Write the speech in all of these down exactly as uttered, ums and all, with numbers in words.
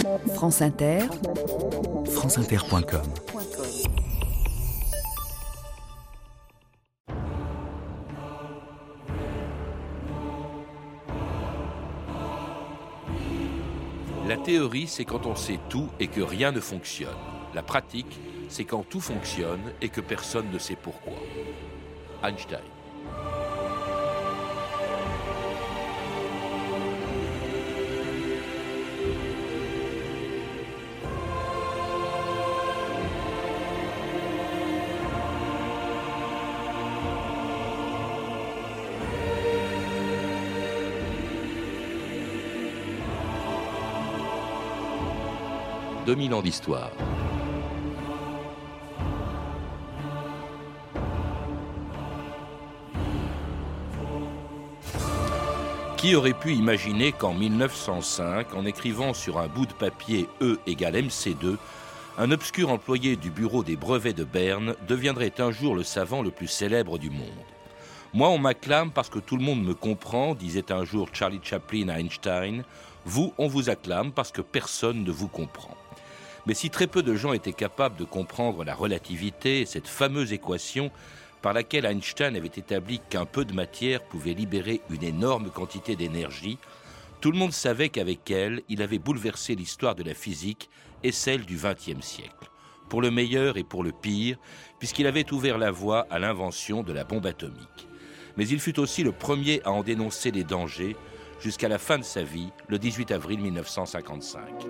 France Inter, franceinter point com. La théorie, c'est quand on sait tout et que rien ne fonctionne. La pratique, c'est quand tout fonctionne et que personne ne sait pourquoi. Einstein. deux mille ans d'histoire. Qui aurait pu imaginer qu'en mille neuf cent cinq, en écrivant sur un bout de papier E égale M C deux, un obscur employé du bureau des brevets de Berne deviendrait un jour le savant le plus célèbre du monde. Moi, on m'acclame parce que tout le monde me comprend, disait un jour Charlie Chaplin à Einstein. Vous, on vous acclame parce que personne ne vous comprend. Mais si très peu de gens étaient capables de comprendre la relativité, cette fameuse équation par laquelle Einstein avait établi qu'un peu de matière pouvait libérer une énorme quantité d'énergie, tout le monde savait qu'avec elle, il avait bouleversé l'histoire de la physique et celle du vingtième siècle, pour le meilleur et pour le pire, puisqu'il avait ouvert la voie à l'invention de la bombe atomique. Mais il fut aussi le premier à en dénoncer les dangers, jusqu'à la fin de sa vie, le dix-huit avril mille neuf cent cinquante-cinq.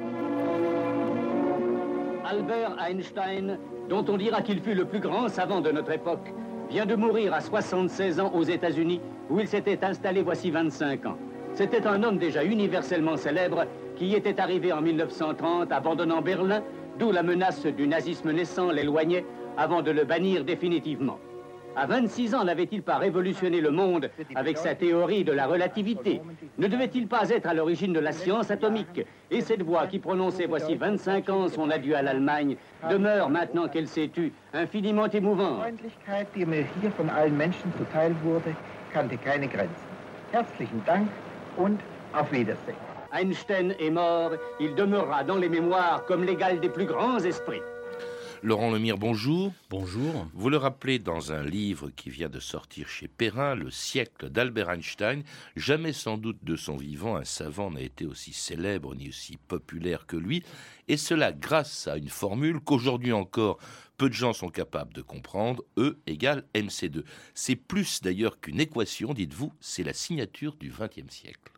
Albert Einstein, dont on dira qu'il fut le plus grand savant de notre époque, vient de mourir à soixante-seize ans aux États-Unis, où il s'était installé voici vingt-cinq ans. C'était un homme déjà universellement célèbre qui y était arrivé en mille neuf cent trente, abandonnant Berlin, d'où la menace du nazisme naissant l'éloignait avant de le bannir définitivement. À vingt-six ans, n'avait-il pas révolutionné le monde avec sa théorie de la relativité? Ne devait-il pas être à l'origine de la science atomique? Et cette voix qui prononçait voici vingt-cinq ans son adieu à l'Allemagne demeure, maintenant qu'elle s'est tue, infiniment émouvante. Die Freundlichkeit, die mir hier von allen Menschen zuteil wurde, kannte keine Grenzen. Herzlichen Dank und auf Wiedersehen. Einstein est mort, il demeurera dans les mémoires comme l'égal des plus grands esprits. Laurent Lemire, bonjour. Bonjour. Vous le rappelez dans un livre qui vient de sortir chez Perrin, Le siècle d'Albert Einstein. Jamais sans doute de son vivant, un savant n'a été aussi célèbre ni aussi populaire que lui. Et cela grâce à une formule qu'aujourd'hui encore, peu de gens sont capables de comprendre. E égale M C deux. C'est plus d'ailleurs qu'une équation, dites-vous, c'est la signature du vingtième siècle.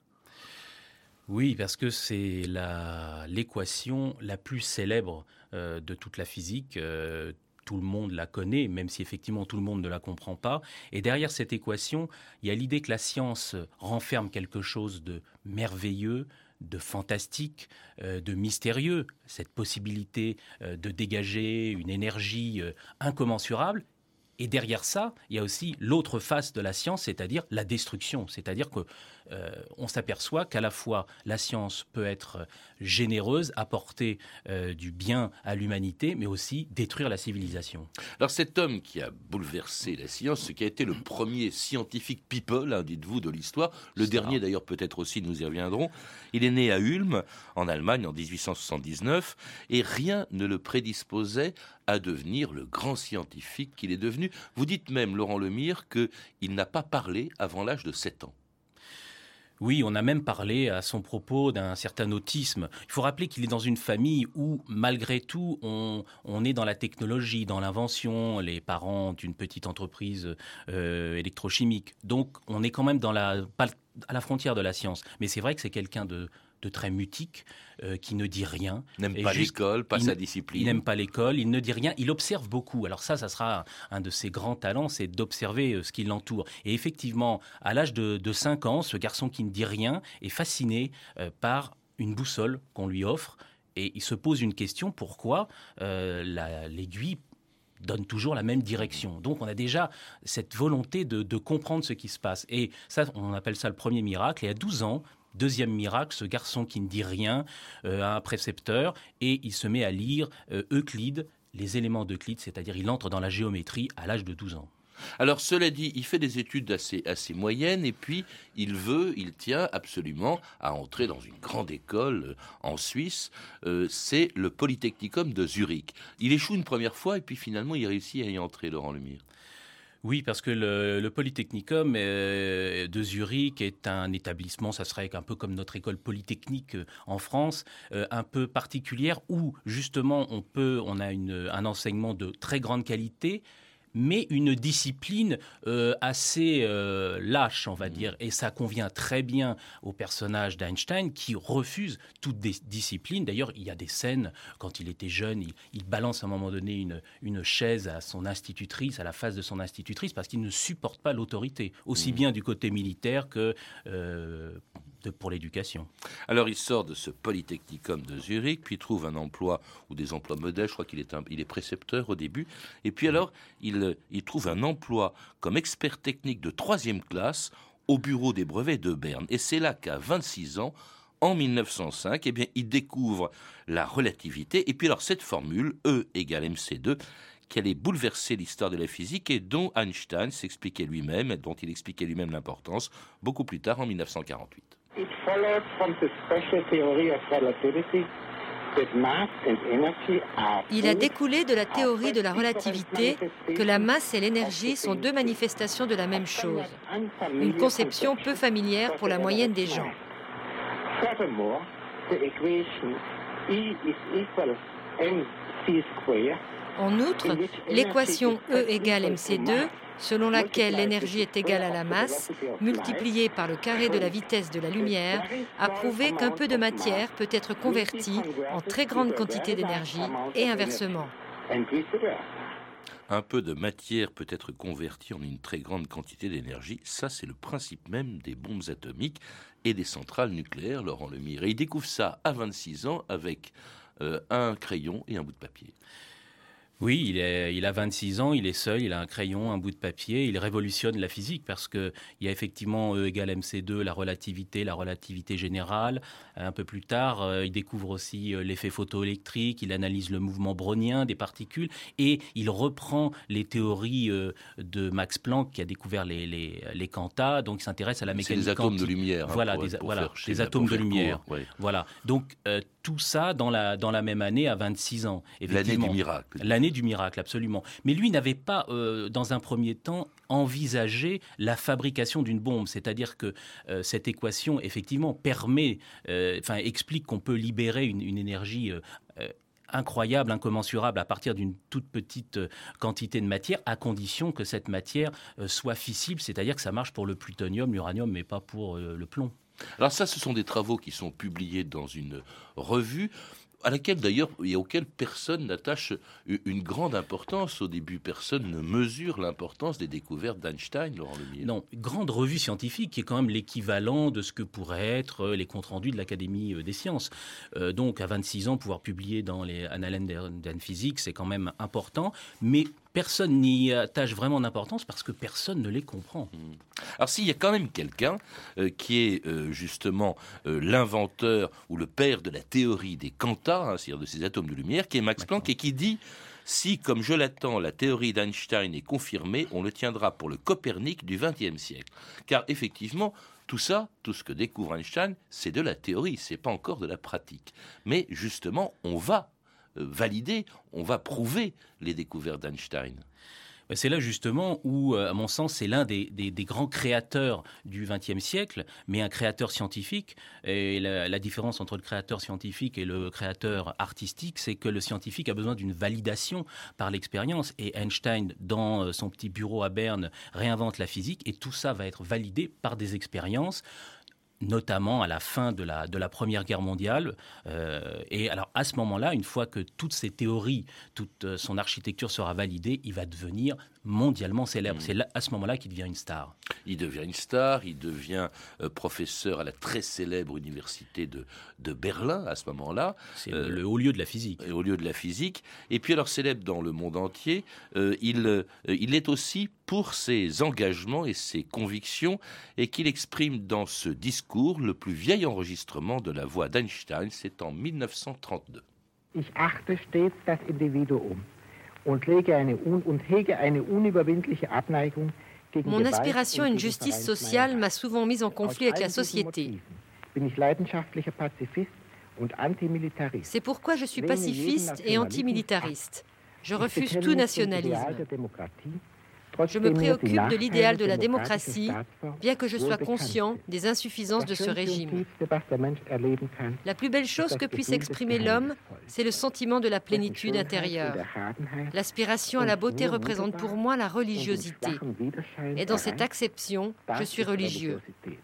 Oui, parce que c'est la, l'équation la plus célèbre euh, de toute la physique. Euh, tout le monde la connaît, même si effectivement tout le monde ne la comprend pas. Et derrière cette équation, il y a l'idée que la science renferme quelque chose de merveilleux, de fantastique, euh, de mystérieux. Cette possibilité euh, de dégager une énergie euh, incommensurable. Et derrière ça, il y a aussi l'autre face de la science, c'est-à-dire la destruction. C'est-à-dire qu'on euh, s'aperçoit qu'à la fois la science peut être généreuse, apporter euh, du bien à l'humanité, mais aussi détruire la civilisation. Alors cet homme qui a bouleversé la science, ce qui a été le premier scientifique people, hein, dites-vous, de l'histoire, le Ça. dernier d'ailleurs peut-être aussi, nous y reviendrons, il est né à Ulm, en Allemagne, en dix-huit cent soixante-dix-neuf, et rien ne le prédisposait à devenir le grand scientifique qu'il est devenu. Vous dites même, Laurent Lemire, qu'il n'a pas parlé avant l'âge de sept ans. Oui, on a même parlé à son propos d'un certain autisme. Il faut rappeler qu'il est dans une famille où, malgré tout, on, on est dans la technologie, dans l'invention. Les parents ont une petite entreprise euh, électrochimique. Donc, on est quand même dans la, à la frontière de la science. Mais c'est vrai que c'est quelqu'un de... de très mutique, euh, qui ne dit rien. N'aime Et pas juste, l'école, pas il, sa discipline. Il n'aime pas l'école, il ne dit rien, il observe beaucoup. Alors ça, ça sera un de ses grands talents, c'est d'observer euh, ce qui l'entoure. Et effectivement, à l'âge de, de cinq ans, ce garçon qui ne dit rien est fasciné euh, par une boussole qu'on lui offre. Et il se pose une question, pourquoi euh, la, l'aiguille donne toujours la même direction. Donc on a déjà cette volonté de, de comprendre ce qui se passe. Et ça, on appelle ça le premier miracle. Et à douze ans, deuxième miracle, ce garçon qui ne dit rien euh, a un précepteur et il se met à lire euh, Euclide, les éléments d'Euclide, c'est-à-dire il entre dans la géométrie à l'âge de douze ans. Alors, cela dit, il fait des études assez, assez moyennes et puis il veut, il tient absolument à entrer dans une grande école en Suisse. Euh, c'est le Polytechnicum de Zurich. Il échoue une première fois et puis finalement il réussit à y entrer, Laurent Lemire. Oui, parce que le, le Polytechnicum euh, de Zurich est un établissement, ça serait un peu comme notre école polytechnique euh, en France, euh, un peu particulière où justement on peut, on a une, un enseignement de très grande qualité, mais une discipline euh, assez euh, lâche, on va dire. Et ça convient très bien au personnage d'Einstein qui refuse toute dis- discipline. D'ailleurs, il y a des scènes, quand il était jeune, il, il balance à un moment donné une, une chaise à son institutrice, à la face de son institutrice, parce qu'il ne supporte pas l'autorité, aussi mmh. bien du côté militaire que euh, de, pour l'éducation. Alors, il sort de ce Polytechnicum de Zurich, puis trouve un emploi, ou des emplois modèles, je crois qu'il est, un, il est précepteur au début, et puis alors, il il trouve un emploi comme expert technique de troisième classe au bureau des brevets de Berne. Et c'est là qu'à vingt-six ans, en mille neuf cent cinq, eh bien, il découvre la relativité. Et puis alors cette formule, E égale M C deux, qui allait bouleverser l'histoire de la physique et dont Einstein s'expliquait lui-même, et dont il expliquait lui-même l'importance, beaucoup plus tard, en mille neuf cent quarante-huit. It followed from the special theory of relativity. Il a découlé de la théorie de la relativité que la masse et l'énergie sont deux manifestations de la même chose, une conception peu familière pour la moyenne des gens. En outre, l'équation E égale M C deux, selon laquelle l'énergie est égale à la masse, multipliée par le carré de la vitesse de la lumière, a prouvé qu'un peu de matière peut être convertie en très grande quantité d'énergie et inversement. Un peu de matière peut être convertie en une très grande quantité d'énergie. Ça, c'est le principe même des bombes atomiques et des centrales nucléaires, Laurent Lemire. Et il découvre ça à vingt-six ans avec euh, un crayon et un bout de papier. Oui, il, est, il a vingt-six ans, il est seul, il a un crayon, un bout de papier, il révolutionne la physique parce qu'il y a effectivement E égale M C deux, la relativité, la relativité générale. Un peu plus tard, euh, il découvre aussi euh, l'effet photoélectrique, il analyse le mouvement brownien des particules et il reprend les théories euh, de Max Planck qui a découvert les, les, les quantas, donc il s'intéresse à la mécanique quantique. C'est des atomes quantique. de lumière. Hein, voilà, pour, des, pour voilà, faire, des atomes de lumière. Court, ouais. Voilà, donc euh, tout ça dans la, dans la même année à vingt-six ans. L'année du miracle. L'année du miracle, absolument. Mais lui n'avait pas, euh, dans un premier temps, envisagé la fabrication d'une bombe. C'est-à-dire que euh, cette équation, effectivement, permet, euh, enfin, explique qu'on peut libérer une, une énergie euh, euh, incroyable, incommensurable à partir d'une toute petite euh, quantité de matière, à condition que cette matière euh, soit fissible, c'est-à-dire que ça marche pour le plutonium, l'uranium, mais pas pour euh, le plomb. Alors ça, ce sont des travaux qui sont publiés dans une revue à laquelle d'ailleurs et auquel personne n'attache une grande importance. Au début, personne ne mesure l'importance des découvertes d'Einstein, Laurent Lemire. Non, grande revue scientifique qui est quand même l'équivalent de ce que pourraient être les comptes rendus de l'Académie des sciences. Euh, donc à vingt-six ans, pouvoir publier dans les Annalen der Physik, c'est quand même important, mais personne n'y attache vraiment d'importance parce que personne ne les comprend. Alors s'il y a quand même quelqu'un euh, qui est euh, justement euh, l'inventeur ou le père de la théorie des quantas, hein, c'est-à-dire de ces atomes de lumière, qui est Max Planck, et qui dit « Si, comme je l'attends, la théorie d'Einstein est confirmée, on le tiendra pour le Copernic du vingtième siècle. » Car effectivement, tout ça, tout ce que découvre Einstein, c'est de la théorie, c'est pas encore de la pratique. Mais justement, on va valider, on va prouver les découvertes d'Einstein. C'est là justement où, à mon sens, c'est l'un des, des, des grands créateurs du vingtième siècle, mais un créateur scientifique. Et la, la différence entre le créateur scientifique et le créateur artistique, c'est que le scientifique a besoin d'une validation par l'expérience. Et Einstein, dans son petit bureau à Berne, réinvente la physique, et tout ça va être validé par des expériences, notamment à la fin de la, de la Première Guerre mondiale. Euh, et alors, à ce moment-là, une fois que toutes ces théories, toute son architecture sera validée, il va devenir mondialement célèbre. Mmh. C'est là, à ce moment-là qu'il devient une star. Il devient une star, il devient euh, professeur à la très célèbre université de, de Berlin, à ce moment-là. C'est euh, le haut lieu de la physique. Au lieu de la physique. Et puis alors, célèbre dans le monde entier, euh, il, euh, il est aussi pour ses engagements et ses convictions, et qu'il exprime dans ce discours le plus vieil enregistrement de la voix d'Einstein, c'est en mille neuf cent trente-deux. Ich achte stets das Individuum und lege eine un- und hege eine unüberwindliche Abneigung gegen Mon Gewalt aspiration à und une gegen justice Vereinsmeier. sociale m'a souvent mise en conflit Aus avec la all diesen société. Motiven bin ich leidenschaftlicher Pazifist und Antimilitarist. C'est pourquoi je suis Lehne jeden pacifiste et Nationalismus antimilitariste. Je Ich refuse bekenne tout mich dem nationalisme. Ideal der Demokratie, Je trotzdem me mir die préoccupe de Nachteile l'idéal de la demokratischer démocratie, Staatsform bien que je sois wohl bekannt conscient sind. des insuffisances de Das ce Schönste und régime. Tiefste, was der Mensch erleben kann, La plus belle chose que puisse exprimer l'homme, c'est le sentiment de la plénitude intérieure. L'aspiration à la beauté représente pour moi la religiosité. Et dans cette acception, je suis religieux.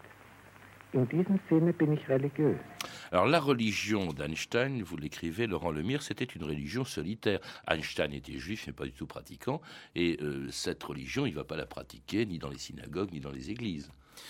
In diesem Sinne bin ich religiös. Alors la religion d'Einstein, vous l'écrivez, Laurent Lemire, c'était une religion solitaire. Einstein était juif, mais pas du tout pratiquant, et euh, cette religion, il ne va pas la pratiquer ni dans les synagogues, ni dans les églises.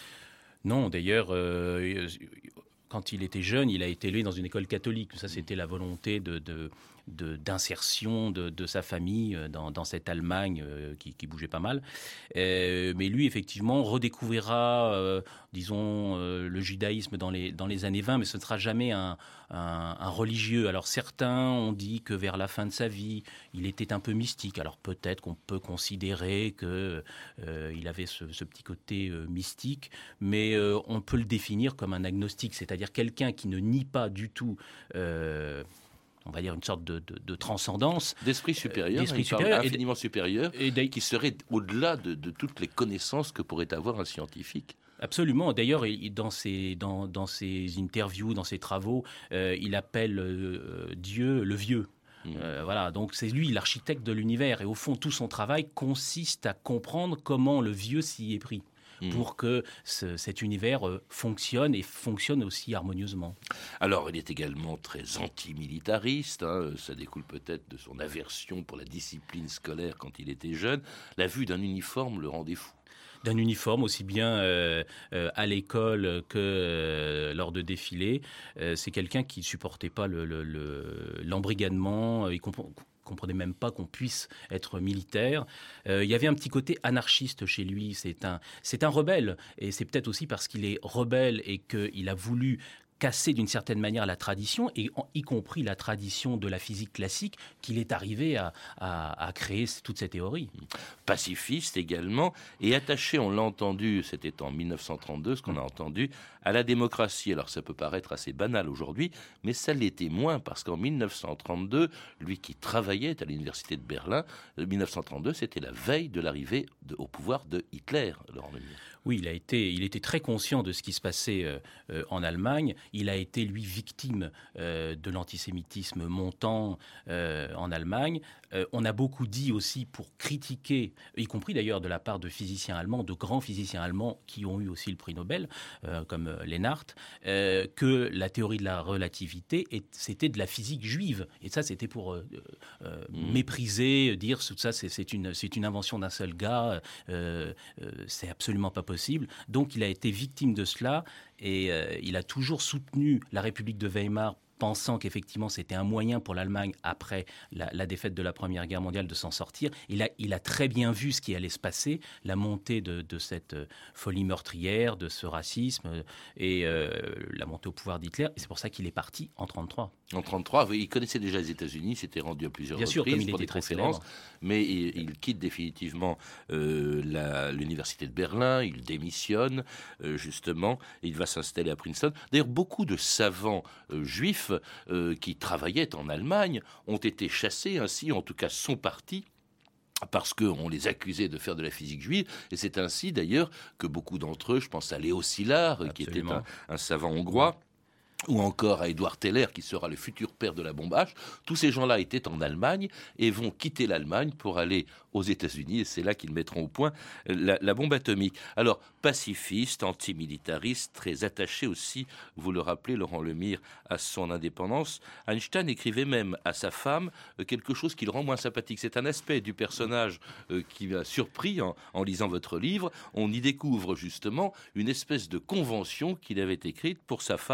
Non, d'ailleurs, euh, quand il était jeune, il a été élevé dans une école catholique. Ça, c'était la volonté de, de, de, d'insertion de, de sa famille dans, dans cette Allemagne euh, qui, qui bougeait pas mal. Euh, mais lui, effectivement, redécouvrira, euh, disons, euh, le judaïsme dans les, dans les années vingt, mais ce ne sera jamais un, un, un religieux. Alors certains ont dit que vers la fin de sa vie, il était un peu mystique. Alors peut-être qu'on peut considérer qu'il euh, avait ce, ce petit côté euh, mystique, mais euh, on peut le définir comme un agnostique, c'est-à-dire quelqu'un qui ne nie pas du tout... Euh, on va dire une sorte de, de, de transcendance. D'esprit supérieur, d'esprit supérieur infiniment et, supérieur, et qui serait au-delà de, de toutes les connaissances que pourrait avoir un scientifique. Absolument. D'ailleurs, dans ses, dans, dans ses interviews, dans ses travaux, euh, il appelle euh, Dieu le vieux. Mmh. Euh, voilà, donc c'est lui l'architecte de l'univers. Et au fond, tout son travail consiste à comprendre comment le vieux s'y est pris. Mmh. Pour que ce, cet univers euh, fonctionne et fonctionne aussi harmonieusement. Alors, il est également très antimilitariste, hein, ça découle peut-être de son aversion pour la discipline scolaire quand il était jeune. La vue d'un uniforme le rendait fou. D'un uniforme, aussi bien euh, euh, à l'école que euh, lors de défilés. Euh, c'est quelqu'un qui ne supportait pas le, le, le, l'embrigadement, il comprend... comprenait même pas qu'on puisse être militaire. Euh, il y avait un petit côté anarchiste chez lui. C'est un, c'est un rebelle. Et c'est peut-être aussi parce qu'il est rebelle et qu'il a voulu casser d'une certaine manière la tradition, et en, y compris la tradition de la physique classique, qu'il est arrivé à, à, à créer toute cette théorie. Pacifiste également, et attaché, on l'a entendu, c'était en dix-neuf cent trente-deux, ce qu'on a entendu, à la démocratie. Alors ça peut paraître assez banal aujourd'hui, mais ça l'était moins, parce qu'en dix-neuf cent trente-deux, lui qui travaillait à l'université de Berlin, dix-neuf cent trente-deux, c'était la veille de l'arrivée de, au pouvoir de Hitler, Laurent Lemire. Oui, il a été, il était très conscient de ce qui se passait euh, euh, en Allemagne. Il a été, lui, victime euh, de l'antisémitisme montant euh, en Allemagne. Euh, on a beaucoup dit aussi pour critiquer, y compris d'ailleurs de la part de physiciens allemands, de grands physiciens allemands qui ont eu aussi le prix Nobel, euh, comme euh, Lennart, euh, que la théorie de la relativité, est, c'était de la physique juive. Et ça, c'était pour euh, euh, mmh. mépriser, dire tout ça, c'est, c'est, une, c'est une invention d'un seul gars, euh, euh, c'est absolument pas possible. Donc il a été victime de cela et euh, il a toujours soutenu la République de Weimar, pensant qu'effectivement c'était un moyen pour l'Allemagne, après la, la défaite de la Première Guerre mondiale, de s'en sortir. Il a, il a très bien vu ce qui allait se passer, la montée de, de cette folie meurtrière, de ce racisme et euh, la montée au pouvoir d'Hitler. Et c'est pour ça qu'il est parti en trente-trois. En trente-trois, il connaissait déjà les États-Unis, il s'était rendu à plusieurs bien reprises sûr, comme il pour était des très conférences, célèbre. Mais il, il quitte définitivement euh, la, l'université de Berlin, il démissionne euh, justement, et il va s'installer à Princeton. D'ailleurs, beaucoup de savants euh, juifs euh, qui travaillaient en Allemagne ont été chassés, ainsi en tout cas sont partis, parce qu'on les accusait de faire de la physique juive, et c'est ainsi d'ailleurs que beaucoup d'entre eux, je pense à Léo Szilard, Absolument. qui était un, un savant hongrois, ou encore à Edward Teller, qui sera le futur père de la bombe H, tous ces gens-là étaient en Allemagne et vont quitter l'Allemagne pour aller aux États-Unis, et c'est là qu'ils mettront au point la, la bombe atomique. Alors, pacifiste, antimilitariste, très attaché aussi, vous le rappelez, Laurent Lemire, à son indépendance, Einstein écrivait même à sa femme quelque chose qui le rend moins sympathique. C'est un aspect du personnage euh, qui m'a surpris en, en lisant votre livre. On y découvre justement une espèce de convention qu'il avait écrite pour sa femme, pour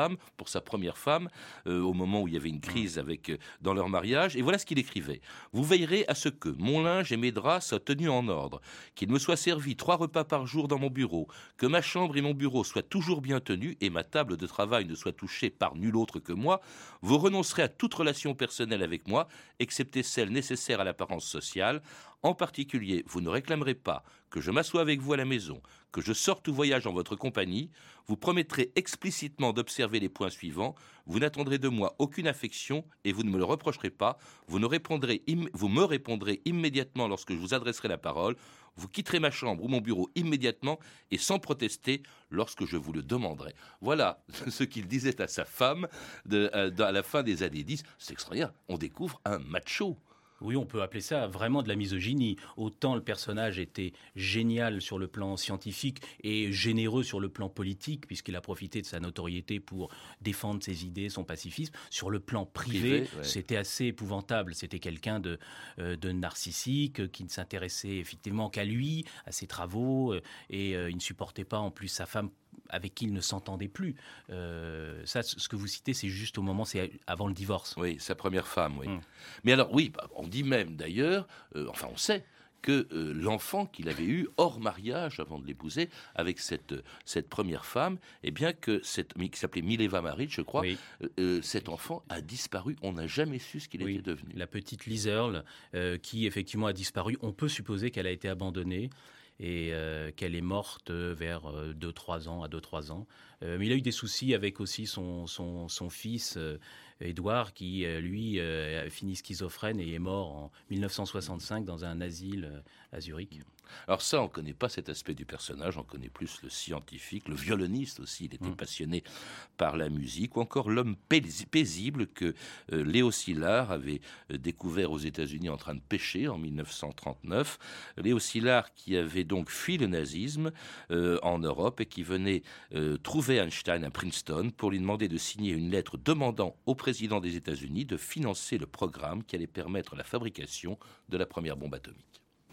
sa première femme, euh, au moment où il y avait une crise avec, euh, dans leur mariage. Et voilà ce qu'il écrivait. « Vous veillerez à ce que mon linge et mes draps soient tenus en ordre, qu'il me soit servi trois repas par jour dans mon bureau, que ma chambre et mon bureau soient toujours bien tenus et ma table de travail ne soit touchée par nul autre que moi. Vous renoncerez à toute relation personnelle avec moi, excepté celle nécessaire à l'apparence sociale. En particulier, vous ne réclamerez pas que je m'assoie avec vous à la maison, que je sorte ou voyage en votre compagnie. Vous promettrez explicitement d'observer les points suivants. Vous n'attendrez de moi aucune affection et vous ne me le reprocherez pas. Vous, ne répondrez im- vous me répondrez immédiatement lorsque je vous adresserai la parole. Vous quitterez ma chambre ou mon bureau immédiatement et sans protester lorsque je vous le demanderai. » Voilà ce qu'il disait à sa femme de, euh, à la fin des années dix. C'est extraordinaire. On découvre un macho. Oui, on peut appeler ça vraiment de la misogynie. Autant le personnage était génial sur le plan scientifique et généreux sur le plan politique, puisqu'il a profité de sa notoriété pour défendre ses idées, son pacifisme. Sur le plan privé, privé ouais. C'était assez épouvantable. C'était quelqu'un de, euh, de narcissique, qui ne s'intéressait effectivement qu'à lui, à ses travaux, euh, et euh, il ne supportait pas en plus sa femme avec qui il ne s'entendait plus. Euh, ça, ce que vous citez, c'est juste au moment, c'est avant le divorce. Oui, sa première femme, oui. Hum. Mais alors, oui, on dit même d'ailleurs, euh, enfin on sait, que euh, l'enfant qu'il avait eu hors mariage avant de l'épouser avec cette, cette première femme, eh bien que cette, qui s'appelait Mileva Maric, je crois, oui. euh, cet enfant a disparu. On n'a jamais su ce qu'il oui. était devenu. La petite Liz Earle, euh, qui effectivement a disparu. On peut supposer qu'elle a été abandonnée et euh, qu'elle est morte vers euh, deux trois ans, à deux trois ans. Euh, mais il a eu des soucis avec aussi son, son, son fils, euh, Édouard, qui, euh, lui, euh, a fini schizophrène et est mort en dix-neuf cent soixante-cinq dans un asile euh, à Zurich. Alors ça, on ne connaît pas cet aspect du personnage, on connaît plus le scientifique, le violoniste aussi, il était mmh. passionné par la musique, ou encore l'homme paisible que euh, Léo Szilard avait euh, découvert aux États-Unis en train de pêcher en dix-neuf cent trente-neuf. Léo Szilard qui avait donc fui le nazisme euh, en Europe et qui venait euh, trouver Einstein à Princeton pour lui demander de signer une lettre demandant au président des États-Unis de financer le programme qui allait permettre la fabrication de la première bombe atomique.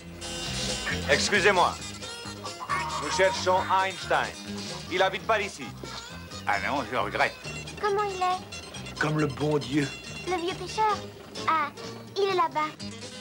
Excusez-moi, nous cherchons Einstein. Il habite pas ici. Ah non, je regrette. Comment il est? Comme le bon Dieu. Le vieux pêcheur? Ah, il est là-bas.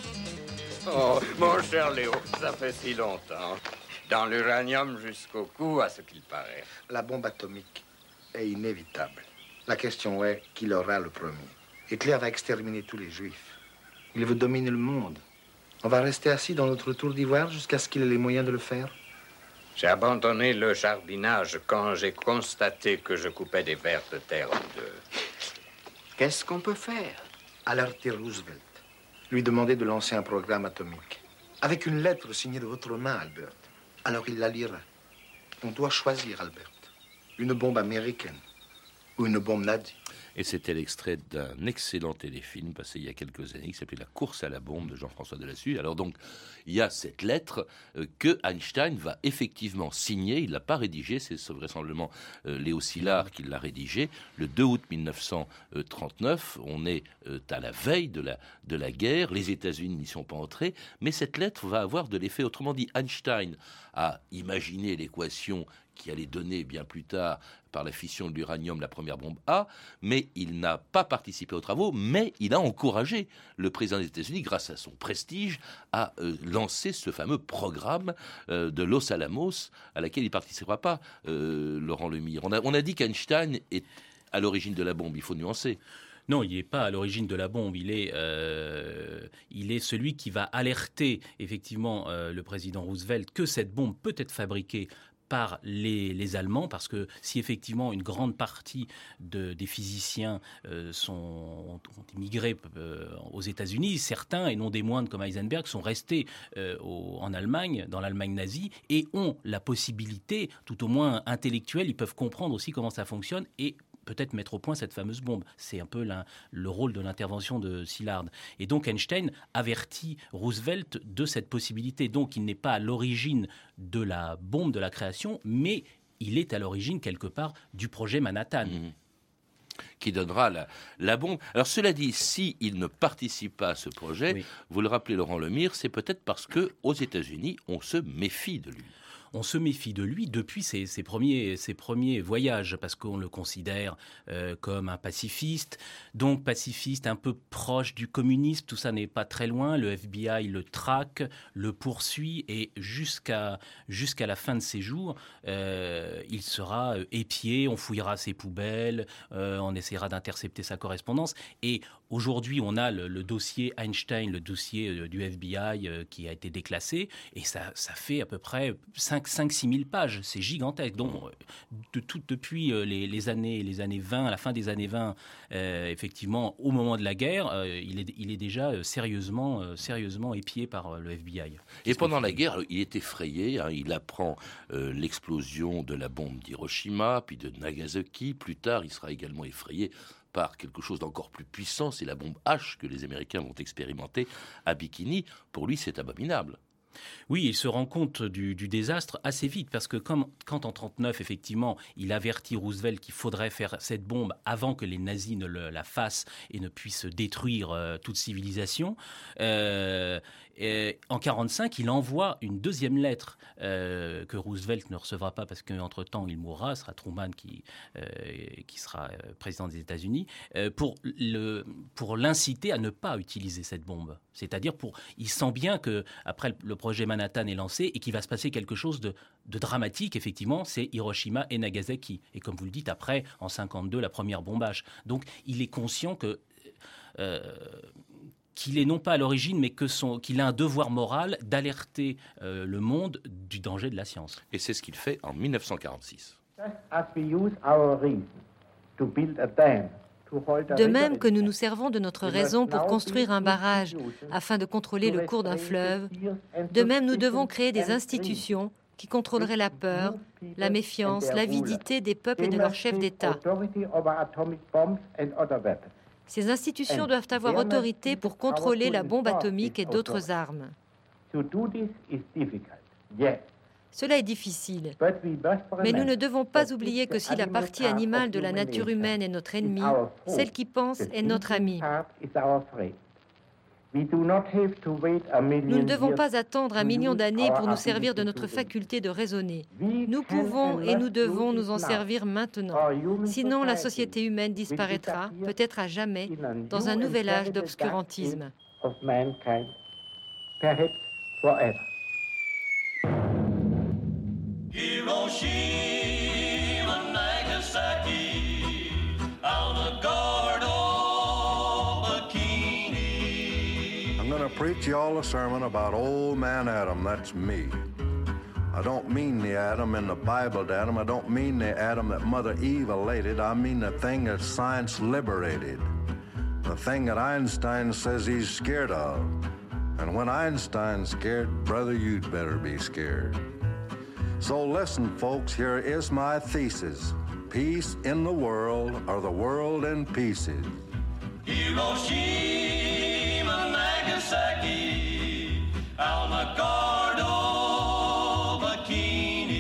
Oh, mon cher Léo, ça fait si longtemps. Dans l'uranium jusqu'au cou, à ce qu'il paraît. La bombe atomique est inévitable. La question est qui l'aura le premier. Hitler va exterminer tous les juifs. Il veut dominer le monde. On va rester assis dans notre tour d'ivoire jusqu'à ce qu'il ait les moyens de le faire? J'ai abandonné le jardinage quand j'ai constaté que je coupais des vers de terre en deux. Qu'est-ce qu'on peut faire? Alerter Roosevelt. Lui demander de lancer un programme atomique. Avec une lettre signée de votre main, Albert. Alors il la lira. On doit choisir, Albert. Une bombe américaine ou une bombe nazie. Et c'était l'extrait d'un excellent téléfilm passé il y a quelques années qui s'appelait La course à la bombe de Jean-François Delassus. Alors donc, il y a cette lettre euh, que Einstein va effectivement signer. Il ne l'a pas rédigée, c'est vraisemblablement euh, Léo Szilard qui l'a rédigée. Le deux août dix-neuf cent trente-neuf, on est euh, à la veille de la, de la guerre. Les États-Unis n'y sont pas entrés. Mais cette lettre va avoir de l'effet. Autrement dit, Einstein a imaginé l'équation qui allait donner bien plus tard, par la fission de l'uranium, la première bombe A, mais il n'a pas participé aux travaux, mais il a encouragé le président des États-Unis, grâce à son prestige, à euh, lancer ce fameux programme euh, de Los Alamos, à laquelle il ne participera pas, euh, Laurent Lemire. On a, on a dit qu'Einstein est à l'origine de la bombe, il faut nuancer. Non, il n'est pas à l'origine de la bombe. Il est, euh, il est celui qui va alerter effectivement euh, le président Roosevelt que cette bombe peut être fabriquée par les, les Allemands, parce que si effectivement une grande partie de, des physiciens euh, sont, ont, ont immigré euh, aux États-Unis, certains, et non des moindres comme Heisenberg, sont restés euh, au, en Allemagne, dans l'Allemagne nazie, et ont la possibilité, tout au moins intellectuelle, ils peuvent comprendre aussi comment ça fonctionne et peut-être mettre au point cette fameuse bombe. C'est un peu la, le rôle de l'intervention de Szilard. Et donc Einstein avertit Roosevelt de cette possibilité. Donc il n'est pas à l'origine de la bombe de la création, mais il est à l'origine quelque part du projet Manhattan. Mmh. Qui donnera la, la bombe. Alors cela dit, s'il ne participe pas à ce projet, oui. Vous le rappelez Laurent Lemire, c'est peut-être parce qu'aux États-Unis, on se méfie de lui. on se méfie de lui depuis ses, ses, premiers, ses premiers voyages, parce qu'on le considère euh, comme un pacifiste, donc pacifiste un peu proche du communisme, tout ça n'est pas très loin, le F B I le traque, le poursuit, et jusqu'à, jusqu'à la fin de ses jours, euh, il sera épié, on fouillera ses poubelles, euh, on essaiera d'intercepter sa correspondance, et aujourd'hui on a le, le dossier Einstein, le dossier du F B I euh, qui a été déclassé, et ça, ça fait à peu près cinq à six mille pages, c'est gigantesque. Donc, de, tout, depuis les, les, années, les années vingt, à la fin des années vingt, euh, effectivement, au moment de la guerre, euh, il, est, il est déjà sérieusement, euh, sérieusement épié par le F B I. Et pendant la guerre, il est effrayé, hein, il apprend euh, l'explosion de la bombe d'Hiroshima, puis de Nagasaki. Plus tard, il sera également effrayé par quelque chose d'encore plus puissant, c'est la bombe H que les Américains vont expérimenter à Bikini. Pour lui, c'est abominable. Oui, il se rend compte du, du désastre assez vite, parce que comme, quand en trente-neuf, effectivement, il avertit Roosevelt qu'il faudrait faire cette bombe avant que les nazis ne le, la fassent et ne puissent détruire euh, toute civilisation, euh, et en quarante-cinq, il envoie une deuxième lettre euh, que Roosevelt ne recevra pas parce qu'entre-temps, il mourra, ce sera Truman qui, euh, qui sera président des États-Unis, euh, pour, le, pour l'inciter à ne pas utiliser cette bombe. C'est-à-dire, pour, il sent bien qu'après le projet Manhattan est lancé et qu'il va se passer quelque chose de, de dramatique, effectivement, c'est Hiroshima et Nagasaki. Et comme vous le dites, après, en cinquante-deux, la première bombe H. Donc, il est conscient que... Euh, qu'il est non pas à l'origine, mais que son, qu'il a un devoir moral d'alerter euh, le monde du danger de la science. Et c'est ce qu'il fait en mille neuf cent quarante-six. De même que nous nous servons de notre raison pour construire un barrage afin de contrôler le cours d'un fleuve, de même nous devons créer des institutions qui contrôleraient la peur, la méfiance, l'avidité des peuples et de leurs chefs d'État. Ces institutions doivent avoir autorité pour contrôler la bombe atomique et d'autres armes. Cela est difficile, mais nous ne devons pas oublier que si la partie animale de la nature humaine est notre ennemie, celle qui pense est notre amie. Nous ne devons pas attendre un million d'années pour nous servir de notre faculté de raisonner. Nous pouvons et nous devons nous en servir maintenant. Sinon, la société humaine disparaîtra, peut-être à jamais, dans un nouvel âge d'obscurantisme. Hiroshima, Nagasaki, Alnagardo, Bikini. I'm going to preach you all a sermon about old man Adam, that's me. I don't mean the Adam in the Bible, Adam. I don't mean the Adam that Mother Eve elated. I mean the thing that science liberated. The thing that Einstein says he's scared of. And when Einstein's scared, brother, you'd better be scared. So listen, folks, here is my thesis. Peace in the world, or the world in pieces. Hiroshima, Nagasaki, Alnagardo, Bikini.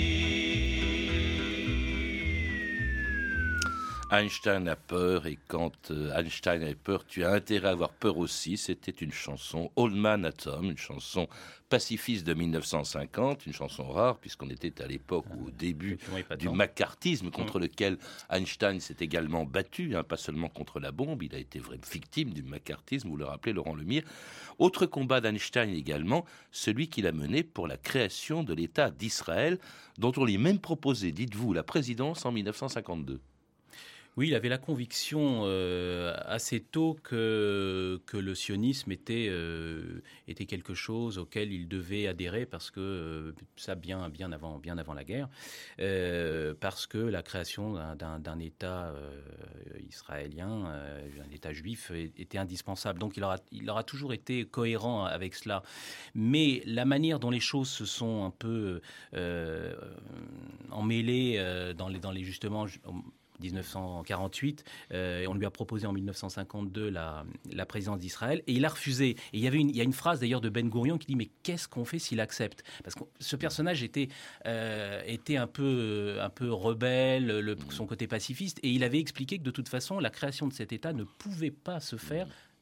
Einstein a peur, et quand euh, Einstein a peur, tu as intérêt à avoir peur aussi. C'était une chanson Old Man Atom, une chanson pacifiste de mille neuf cent cinquante, une chanson rare puisqu'on était à l'époque ou au début du macartisme contre lequel Einstein s'est également battu, hein, pas seulement contre la bombe, il a été vraiment victime du macartisme, vous le rappelez Laurent Lemire. Autre combat d'Einstein également, celui qu'il a mené pour la création de l'État d'Israël, dont on lui a même proposé, dites-vous, la présidence en mille neuf cent cinquante-deux. Oui, il avait la conviction euh, assez tôt que, que le sionisme était, euh, était quelque chose auquel il devait adhérer, parce que euh, ça bien, bien, avant, bien avant la guerre, euh, parce que la création d'un, d'un, d'un État euh, israélien, euh, un État juif, était indispensable. Donc il aura, il aura toujours été cohérent avec cela. Mais la manière dont les choses se sont un peu euh, emmêlées euh, dans les, dans les justement... dix-neuf cent quarante-huit, euh, on lui a proposé en mille neuf cent cinquante-deux la, la présidence d'Israël, et il a refusé. Et il y avait une, il y a une phrase d'ailleurs de Ben Gourion qui dit « Mais qu'est-ce qu'on fait s'il accepte ?» Parce que ce personnage était, euh, était un, peu, un peu rebelle, le, son côté pacifiste, et il avait expliqué que de toute façon, la création de cet État ne pouvait pas se faire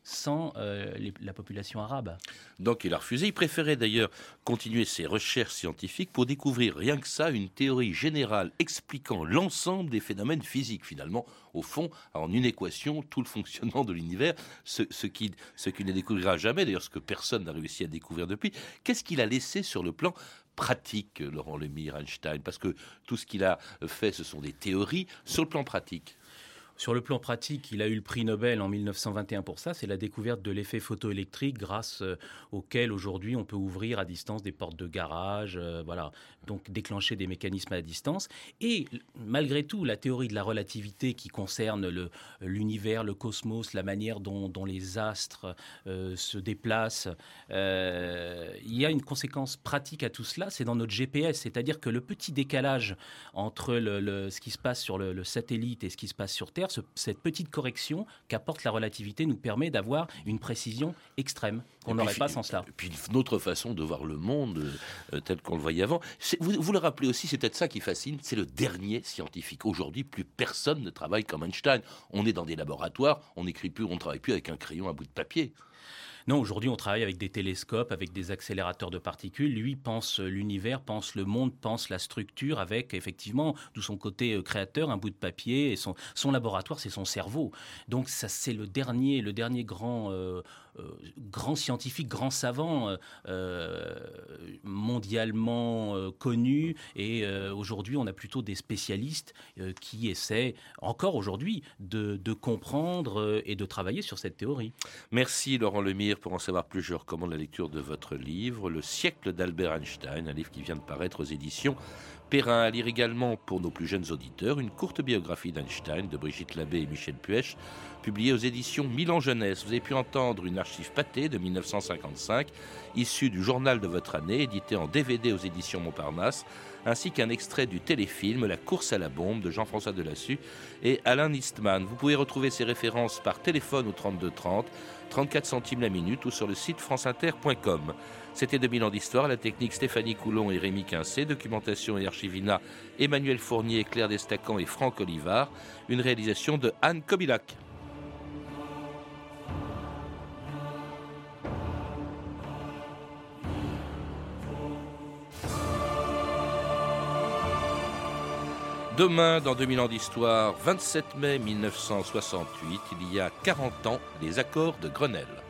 sans euh, les, la population arabe. Donc il a refusé. Il préférait d'ailleurs continuer ses recherches scientifiques pour découvrir rien que ça, une théorie générale expliquant l'ensemble des phénomènes physiques. Finalement, au fond, en une équation, tout le fonctionnement de l'univers, ce, ce qui, ce qui ne découvrira jamais, d'ailleurs ce que personne n'a réussi à découvrir depuis. Qu'est-ce qu'il a laissé sur le plan pratique, Laurent Lemire, Einstein? Parce que tout ce qu'il a fait, ce sont des théories. Sur le plan pratique, Sur le plan pratique, il a eu le prix Nobel en mille neuf cent vingt et un pour ça. C'est la découverte de l'effet photoélectrique grâce euh, auquel aujourd'hui on peut ouvrir à distance des portes de garage, euh, voilà, donc déclencher des mécanismes à distance. Et malgré tout, la théorie de la relativité qui concerne le, l'univers, le cosmos, la manière dont, dont les astres euh, se déplacent, euh, il y a une conséquence pratique à tout cela, c'est dans notre G P S, c'est-à-dire que le petit décalage entre le, le, ce qui se passe sur le, le satellite et ce qui se passe sur Terre, Ce, cette petite correction qu'apporte la relativité nous permet d'avoir une précision extrême qu'on n'aurait pas sans cela. Et puis notre façon de voir le monde euh, tel qu'on le voyait avant. C'est, vous, vous le rappelez aussi, c'est peut-être ça qui fascine, c'est le dernier scientifique. Aujourd'hui, plus personne ne travaille comme Einstein. On est dans des laboratoires, on n'écrit plus, on ne travaille plus avec un crayon à bout de papier. Non, aujourd'hui, on travaille avec des télescopes, avec des accélérateurs de particules. Lui pense l'univers, pense le monde, pense la structure avec, effectivement, d'où son côté créateur, un bout de papier. Et son, son laboratoire, c'est son cerveau. Donc, ça, c'est le dernier, le dernier grand, euh, euh, grand scientifique, grand savant euh, mondialement euh, connu. Et euh, aujourd'hui, on a plutôt des spécialistes euh, qui essaient, encore aujourd'hui, de, de comprendre euh, et de travailler sur cette théorie. Merci, Laurent Lemire. Pour en savoir plus, je recommande la lecture de votre livre, Le siècle d'Albert Einstein, un livre qui vient de paraître aux éditions Perrin. À lire également pour nos plus jeunes auditeurs, une courte biographie d'Einstein de Brigitte Labbé et Michel Puech, publiée aux éditions Milan Jeunesse. Vous avez pu entendre une archive pâtée de mille neuf cent cinquante-cinq, issue du journal de votre année, édité en D V D aux éditions Montparnasse, ainsi qu'un extrait du téléfilm La course à la bombe de Jean-François Delassus et Alain Nistman. Vous pouvez retrouver ces références par téléphone au trente-deux trente, trente-quatre centimes la minute ou sur le site franceinter point com. C'était deux mille ans d'histoire, la technique Stéphanie Coulon et Rémi Quincé, documentation et archivina Emmanuel Fournier, Claire Destacan et Franck Olivard, une réalisation de Anne Kobilac. Demain, dans deux mille ans d'histoire, vingt-sept mai mille neuf cent soixante-huit, il y a quarante ans, les accords de Grenelle.